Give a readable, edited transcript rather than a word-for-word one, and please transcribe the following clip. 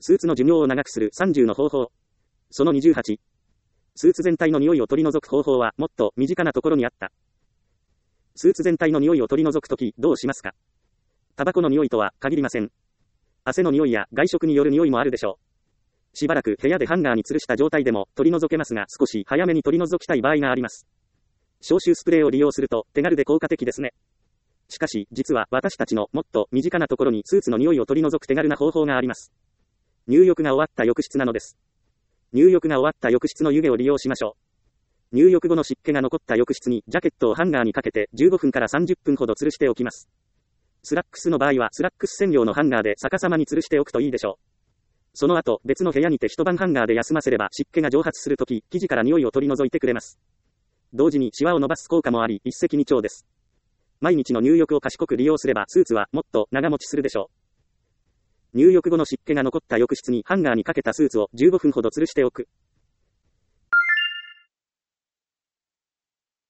スーツの寿命を長くする30の方法。その28。スーツ全体の匂いを取り除く方法はもっと身近なところにあった。スーツ全体の匂いを取り除くときどうしますか？タバコの匂いとは限りません。汗の匂いや外食による匂いもあるでしょう。しばらく部屋でハンガーに吊るした状態でも取り除けますが、少し早めに取り除きたい場合があります。消臭スプレーを利用すると手軽で効果的ですね。しかし、実は私たちのもっと身近なところにスーツの匂いを取り除く手軽な方法があります。入浴が終わった浴室なのです。入浴が終わった浴室の湯気を利用しましょう。入浴後の湿気が残った浴室にジャケットをハンガーにかけて15分から30分ほど吊るしておきます。スラックスの場合はスラックス専用のハンガーで逆さまに吊るしておくといいでしょう。その後、別の部屋にて一晩ハンガーで休ませれば湿気が蒸発するとき、生地から匂いを取り除いてくれます。同時にシワを伸ばす効果もあり、一石二鳥です。毎日の入浴を賢く利用すればスーツはもっと長持ちするでしょう。入浴後の湿気が残った浴室にハンガーにかけたスーツを15分ほど吊るしておく。